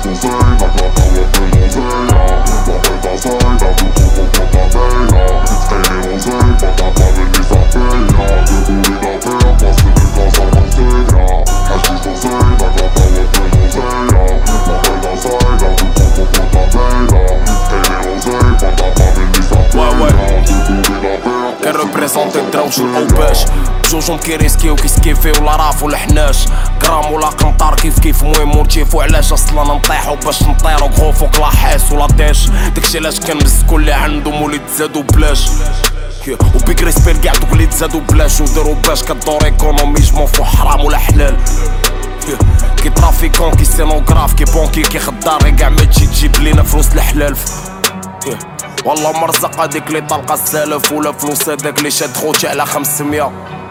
كنريبريزونتي الدراوش والاوباش بجوجهم كيريسكيو كيسكيفيو لا رافو لحناش كرام ولا قنطار كيف مهم ونتيفو علاش اصلا نطيحو باش نطيرو غرو فوق لاحيس ولا ديش داكشي علاش كنمسكو اللي عندهم ولي تزادو بلاش وبيك ريسبير كاع دوك اللي تزادو بلاش ودارو باش كدور ايكونومي جموفو حرام ولا حلال كي ترافيكون كي سينوغراف كي بونكي كي خدار كاع ما تجي تجيب لينا فلوس الحلال والله مرزق هاديك اللي طلقة السالف ولا فلوس هداك اللي شاد خوتي على 500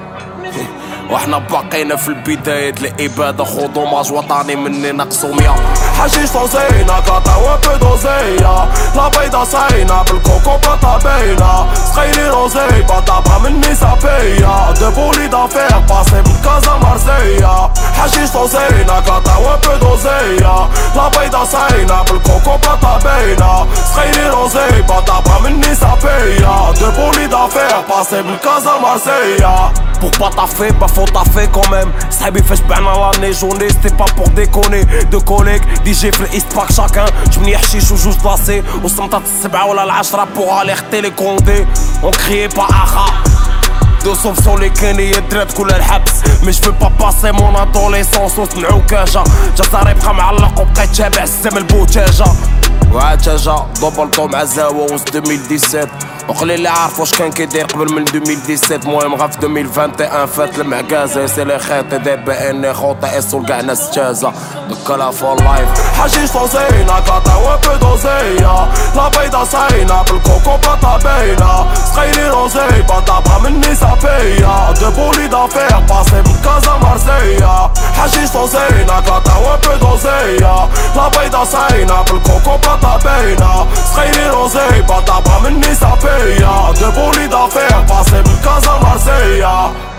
وحنا باقينا في البداية الإبادة خو دوماج وطني مني نقصو 100 حشيش صوصينا كاطاوة بدوزية لا بيضا صاينة بالكوكو باطا باينة سخيلي روزي باطابها مني صافية دبولي دافير باسي من كازا مارسية حشيش صوصينا كاطاوة بدوزية لا بيضا صاينة بالكوكو باطا باينة سخيلي روزي باطابها مني صافية دبولي دافير باسي من كازا مارسية Pour pas taffer, bah faut taffer quand même. Sahabi fait j'bana l'année journée, c'était pas pour déconner. Deux collègues, DJ في East Park chacun. J'm'ni حشيش وجوج طاسي وصمتات السبعة ولا العشرة pour alerter les condés. On criait pas aha. Deux sauf sur les كاني يدرات كل الحبس. Mais j'veux pas passer mon adolescence وسمعو كاجا. جزاري بقى معلق وبقيت تابع السم البوتاجة. وعتاجة ضبلتو مع زاوة وسط 2017 وقليل اللي عارف واش كان كيدير قبل من 2017 مهم غا في 2021 فات المعكازة سي لي خيط دي بي ان خوطة اس وكاع ناس تازة دكالا فور لايف حشيش صوصينا كاطاوة بدوزية لا بيضا صاينة بالكوكو باطا باينة سخيلي روزي باطابها مني صافية دبولي دافير باسي من كازا مارسية حشيش صوصينا كاطاوة بدوزية لا بيضا صاينة بالكوكو باطا باينة سخيلي روزي باطابها مني صافية دبولي دافير باسي من كازا مارسية